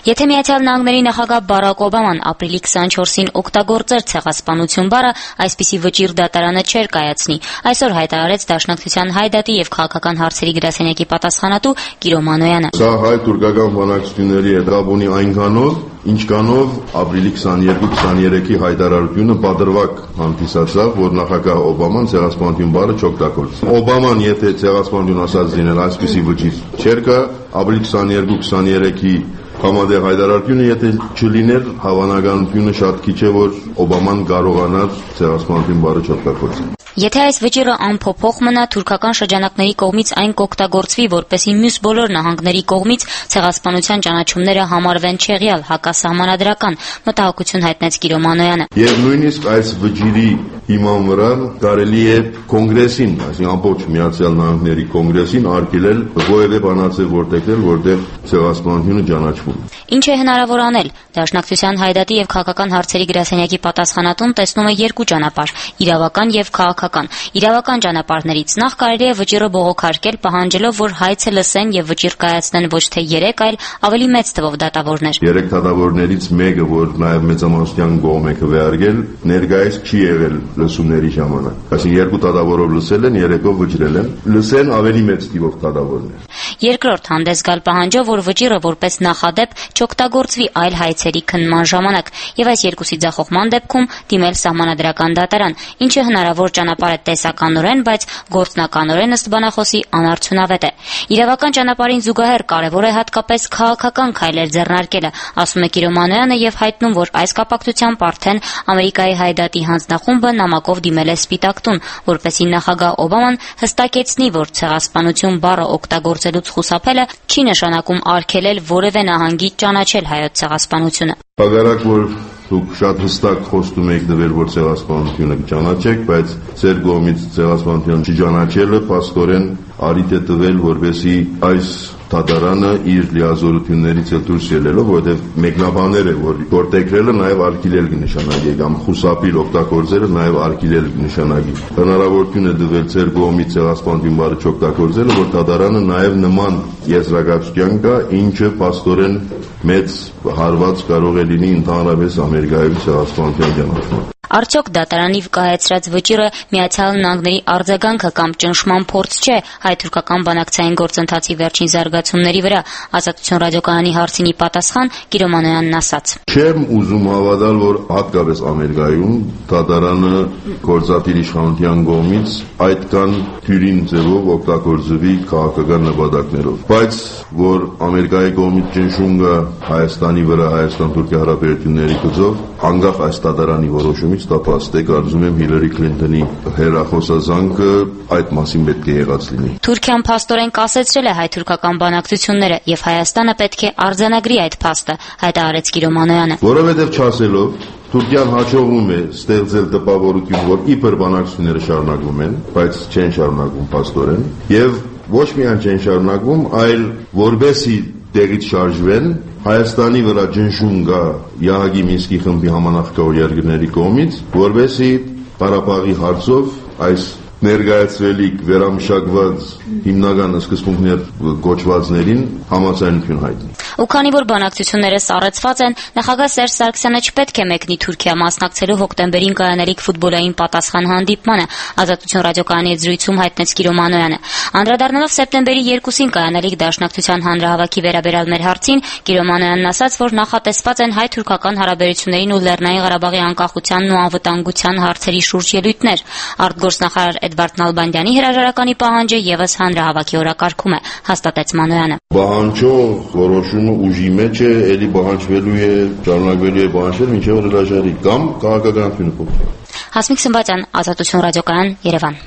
Եթե Միացյալ Նահանգների նախագահ Բարակ Օբաման ապրիլի 24-ին օգտագործեր ցեղասպանություն բառը, այսպիսի վճիռ դատարանը չէր կայացնի, այսօր հայտարարեց Դաշնակցության հայդատի եւ քաղաքական հարցերի գրասենյակի պատասխանատու Կիրո Մանոյանը։ Սա հայ-թուրքական բանակցությունների հետ կապ ունի այնքանով, ինչքանով ապրիլի 22-23-ի հայտարարությունը պատրվակ հանդիսացավ, որ նախագահ Օբաման ցեղասպանություն բառը չօգտագործի։ Օբաման եթե ցեղասպանություն ասած լինել այսպիսի վճիռ չէր կա, ապրիլի 22-23-ի համատեղ հայտարարությունը եթե չլիներ, հավանականությունը շատ քիչ է, որ Օբաման կարողանար ցեղասպանություն բառը չօգտագործել։ Եթե այս վճիռը անփոփոխ մնա, թուրքական շրջանակների կողմից այն կօգտագործվի, որպեսզի մյուս բոլոր նահանգների կողմից ցեղասպանության ճանաչումները համարվեն չեղյալ, հակասահմանադրական, մտահոգություն հայտնեց Կիրո Մանոյանը։ Եվ նույնիսկ այս վճիռի հիման վրա կարելի է կոնգրեսին, այսինքն ամբողջ Միացյալ Նահանգների կոնգրեսին արգելել որևէ բանաձև որտեղել, որտեղ ցեղասպանությունը ճանաչվում է։ Ինչ է հնարավոր անել։ Դաշնակցության հայդատի եւ քաղաքական հարցերի գրասենյակի պատասխանատուն տեսնում է երկու ճանապարհ՝ իրավական եւ քաղաքական։ Իրավական ճանապարհներից նախ կարելի է վճիռը բողոքարկել, պահանջելով, որ հայցը լսեն եւ վճիռ կայացնեն ոչ թե 3, այլ ավելի մեծ թվով դատավորներ։ 3 դատավորներից մեկը, որ նաեւ մեծամասնության կողմ է քվեարկել, ներկայիս չի եղել լսումների ժամանակ։ Այսինքն 2 դատավորով լսել են, 3-ով վճռել են, լսեն ավելի մեծ թվով դատավորներ։ Երկրորդ հանդես գալ պահանջով, որ վճիռը որպես նախադեպ չօգտագործվի այլ հայցերի քննման ժամանակ եւ այս երկուսի ձախողման դեպքում դիմել սահմանադրական դատարան, ինչը հնարավոր ճանապարհ է տեսականորեն, բայց գործնականորեն ըստ բանախոսի անարդյունավետ է։ Իրավական ճանապարհին զուգահեռ կարևոր է հատկապես քաղաքական քայլեր ձեռնարկելը, ասում է Կիրո Մանոյանը եւ հայտնում, որ այս կապակցությամբ արդեն Ամերիկայի հայդատի հանձնախումբը նամակով դիմել է Սպիտակ տուն, որպեսզի նախագահ Օբաման հստակեցնի, որ ցեղասպանություն բառը օգտագործելուց խուսափելը չի նշանակում արգելել որևէ նահանգի ճանաչել հայոց ցեղասպանությունը։ Պարզապես որ դուք շատ հստակ խոստում եք տվել, որ ցեղասպանությունը կճանաչեք, բայց ձեր կողմից ցեղասպանություն չճանաչելը փաստորեն արիթ է տվել, որպեսզի այս դատարանը իր լիազորություններից դուրս ելնելով, որովհետև մեկնաբաները, որ գործեքրելը նաև արգելել կնշանակի, կամ խուսափել օգտագործելը նաև արգելել կնշանակի։ Հնարավորություն է տվել ձեր կողմից ցեղասպանություն բառը չօգտագործելը, որ դատարանը նաև նման եզրակացության կա, ինչը փաստորեն մեծ հարված կարող է լինի ընդհանրապես Ամերիկայում ցեղասպանության ճանաչման։ Արդյոք դատարանի վկայացրած վճիռը Միացյալ Նահանգների արձագանքը կամ ճնշման փորձ չէ հայ-թուրքական բանակցային գործընթացի վերջին զարգացումների վրա, Ազատություն ռադիոկայանի հարցինի պատասխան Կիրո Մանոյանն ասաց. Չեմ ուզում հավատալ, որ հատկապես Ամերիկայում դատարանը գործադիր իշխանության կողմից այդքան թյուրին ձևով օգտագործվի քաղաքական նպատակներով, բայց որ Ամերիկայի կողմից ճնշում կա Հայաստանի վրա, Հայաստան-Թուրքիա հարաբերությունների գծով, անկախ այս դատարանի որոշումից դա փաստ է, կարծում եմ Հիլարի Քլինտոնի հերախոսազանգը այդ մասին պետք է եղած լինի։ Թուրքիան փաստորեն կասեցրել է հայ-թուրքական բանակցությունները եւ Հայաստանը պետք է արձանագրի այդ փաստը, հայտարարեց Կիրո Մանոյանը։ Որովհետեւ չասելով Թուրքիան հաջողվում է ստեղծել տպավորություն, որ իբր բանակցությունները շարունակվում են, բայց չեն շարունակվում փաստորեն, եւ ոչ միայն չեն շարունակվում, այլ որբեսի տեղից շարժվեն, Հայաստանի վրա ճնշում կա ԵԱՀԿ-ի Մինսկի խմբի համանախագահ երկրների կողմից, որբեսի Ղարաբաղի հարցով այս ներկայացվելիք վերամշակված հիմնական սկզբունքներ կոչվածներին համաձայնություն հայտնի։ Ու քանի որ բանակցությունները սառեցված են, նախագահ Սերժ Սարգսյանը չպետք է մեկնի Թուրքիա մասնակցելու հոկտեմբերին կայանալիք ֆուտբոլային պատասխան հանդիպմանը, Ազատություն ռադիոկայանի հետ զրույցում հայտնեց Կիրո Մանոյանը։ Անդրադառնալով սեպտեմբերի 2-ին կայանալիք Դաշնակցության հանրահավաքի վերաբերյալ մեր հարցին, Կիրո Մանոյանն ասաց, որ նախատեսված են հայ-թուրքական հարաբերություններին ու Լեռնային Ղարաբաղի անկախությանն ու անվտանգության հարցերի շուրջ ելույթներ։ Արտգործնախարար Էդվարդ Նալբանդյանի հրաժարականի պահանջը եւս հանրահավաքի օրակարգում է, հաստատեց Մանոյանը։ Պահանջող որոշումը ուժի մեջ է, ելի պահանջվելու է, շարունակվելու է պահանջել, մինչև հրաժարի կամ քաղաքականությունը փոխվի։ Հասմիկ Սմբատյան, Ազատություն ռադիոկայան, Երևան։